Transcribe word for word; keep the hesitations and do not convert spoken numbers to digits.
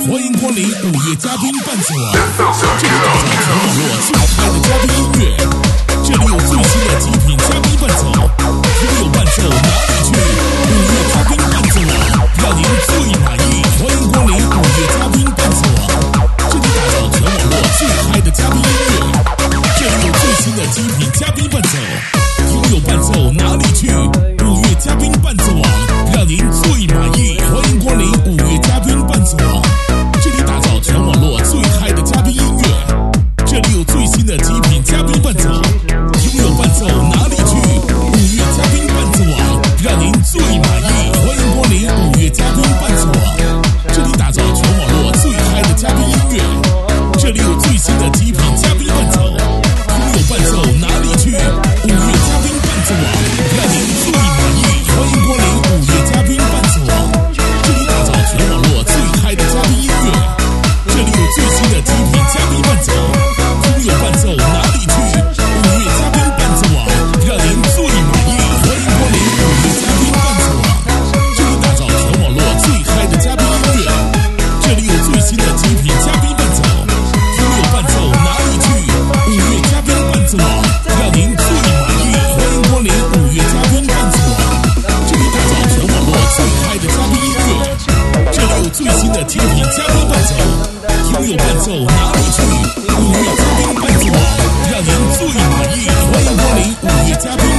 欢迎光临午夜嘉宾伴奏网，这里打造全网络最嗨的嘉宾音乐，这里有最新的极品嘉宾伴奏，听有伴奏哪里去？午夜嘉宾伴奏网，让您最满意。欢迎光临午夜嘉宾伴奏网，这里打造全网络最嗨的嘉宾音乐，这里有最新的极品嘉宾伴奏，听有伴奏哪里去？午夜嘉宾伴奏网，让您最满意。欢迎光临午夜嘉宾伴奏网，这里打造全网络最嗨的嘉宾音乐，这里有最新的极品嘉宾伴奏，听有伴奏哪里去？午夜嘉宾伴奏网，让您最满意。欢迎光临午夜嘉宾伴奏网，这里打造全网络最嗨的嘉宾音乐，这里有最新的极品嘉宾伴奏，听有伴奏哪里去？午夜嘉宾伴奏网，让您最满意。欢迎光临午夜嘉宾伴奏网，这里打造全网络最嗨的嘉宾音乐，这里有最新的极品嘉宾伴奏，听有伴奏哪里去？午夜嘉宾伴奏网，让您最满意。欢迎光临午夜嘉宾伴奏网，这里打造全网络最嗨的嘉宾音乐，这里有最新的极品嘉宾伴奏，听有伴奏哪里去？午夜嘉宾伴奏网，让您最满意。欢迎光临午夜嘉宾伴奏网，这里打造全网络最嗨的嘉宾音乐，这里有最新的精品嘉宾伴奏，听有伴奏哪里去？午夜嘉宾伴奏网，让您最满意。欢迎光临午夜嘉宾。